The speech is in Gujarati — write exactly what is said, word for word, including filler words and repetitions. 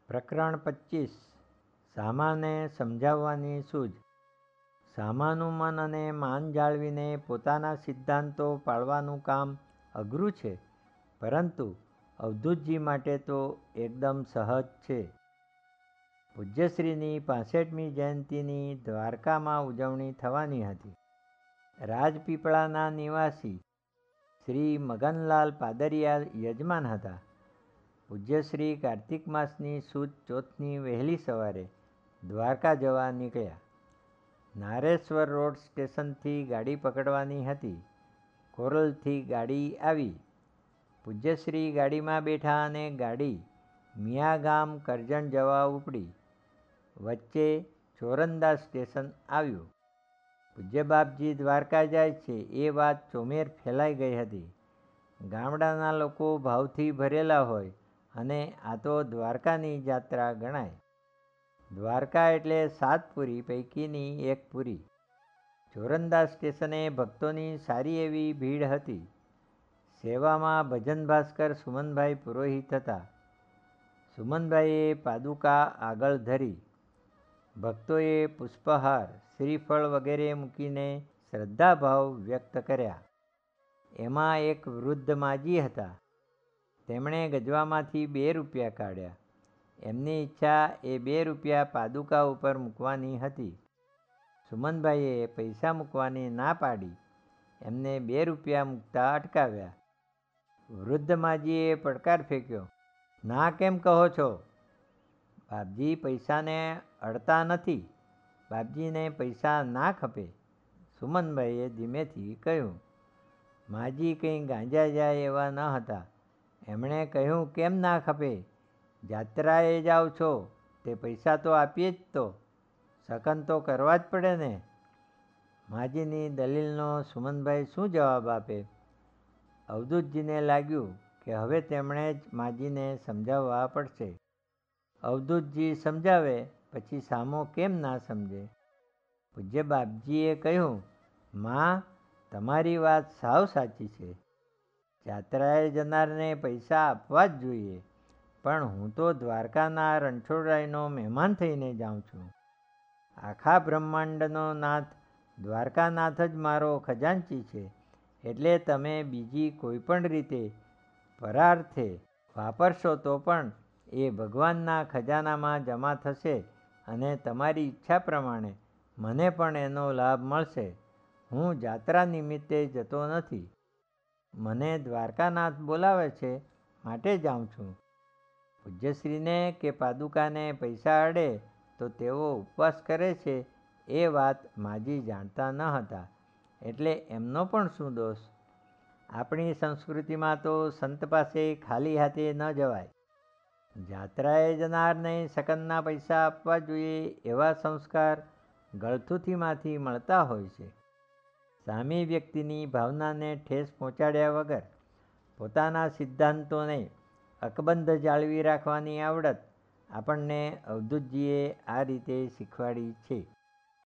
પ્રકરણ પચીસ. સામાને સમજાવવાની સૂઝ. સામાનું મન અને માન જાળવીને પોતાના સિદ્ધાંતો પાળવાનું કામ અઘરું છે, પરંતુ અવધૂતજી માટે તો એકદમ સહજ છે. પૂજ્યશ્રીની પાસઠમી જયંતીની દ્વારકામાં ઉજવણી થવાની હતી. રાજપીપળાના નિવાસી શ્રી મગનલાલ પાદરિયા યજમાન હતા. પૂજ્યશ્રી કાર્તિક માસની સુદ ચોથની વહેલી સવારે દ્વારકા જવા નીકળ્યા. નારેશ્વર રોડ સ્ટેશનથી ગાડી પકડવાની હતી. કોરલથી ગાડી આવી. પૂજ્યશ્રી ગાડીમાં બેઠા અને ગાડી મિયાગામ કરજણ જવા ઉપડી. વચ્ચે ચોરંદા સ્ટેશન આવ્યું. પૂજ્ય બાપજી દ્વારકા જાય છે એ વાત ચોમેર ફેલાઈ ગઈ હતી. ગામડાના લોકો ભાવથી ભરેલા હોય અને આ તો દ્વારકાની જાત્રા ગણાય. દ્વારકા એટલે સાત પુરી પૈકીની એક પુરી. ચોરંદા સ્ટેશને ભક્તોની સારી એવી ભીડ હતી. સેવામાં ભજન ભાસ્કર સુમનભાઈ પુરોહિત હતા. સુમનભાઈએ પાદુકા આગળ ધરી. ભક્તોએ પુષ્પહાર, શ્રીફળ વગેરે મૂકીને શ્રદ્ધાભાવ વ્યક્ત કર્યા. એમાં એક વૃદ્ધ માજી હતા. તેમણે ગજવામાંથી બે રૂપિયા કાઢ્યા. એમની ઈચ્છા એ બે રૂપિયા પાદુકા ઉપર મૂકવાની હતી. સુમનભાઈએ પૈસા મૂકવાની ના પાડી એમને બે રૂપિયા મૂકતા અટકાવ્યા. વૃદ્ધ માજીએ પડકાર ફેંક્યો, ના કેમ કહો છો? બાપજી પૈસાને અડતા નથી. બાપજીને પૈસા ના ખપે. સુમનભાઈએ ધીમેથી કહ્યું. માજી કંઈ ગાંજા જાય એવા ન હતા. એમણે કહ્યું, કેમ ના ખપે? જાત્રાએ જાઓ છો તે પૈસા તો આપીએ જ તો. સકન તો કરવા જ પડે ને. માજીની દલીલનો સુમનભાઈ શું જવાબ આપે? અવધૂતજીને લાગ્યું કે હવે તેમણે જ માજીને સમજાવવા પડશે. અવધૂતજી સમજાવે પછી સામો કેમ ના સમજે? પૂજ્ય બાપજીએ કહ્યું, મા, તમારી વાત સાવ સાચી છે. જાત્રાએ જનારને પૈસા આપવા જ જોઈએ, પણ હું તો દ્વારકાના રણછોડરાયનો મહેમાન થઈને જાઉં છું. આખા બ્રહ્માંડનો નાથ દ્વારકાનાથ જ મારો ખજાનચી છે. એટલે તમે બીજી કોઈ પણ રીતે પરાર્થે વાપરશો તો પણ એ ભગવાનના ખજાનામાં જમા થશે અને તમારી ઈચ્છા પ્રમાણે મને પણ એનો લાભ મળશે. હું જાત્રા નિમિત્તે જતો નથી. મને દ્વારકાનાથ બોલાવે છે માટે જાઉં છું. પૂજ્યશ્રીને કે પાદુકાને પૈસા અડે તો તેઓ ઉપવાસ કરે છે એ વાત માજી જાણતા ન હતા. એટલે એમનો પણ શું દોષ? આપણી સંસ્કૃતિમાં તો સંત પાસે ખાલી હાથે ન જવાય. જાત્રાએ જનારને સકનના પૈસા આપવા જોઈએ એવા સંસ્કાર ગળથુથીમાંથી મળતા હોય છે. સામી વ્યક્તિની ભાવનાને ઠેસ પહોંચાડ્યા વગર પોતાના સિદ્ધાંતોને અકબંધ જાળવી રાખવાની આવડત આપણને અવધૂતજીએ આ રીતે શીખવાડી છે.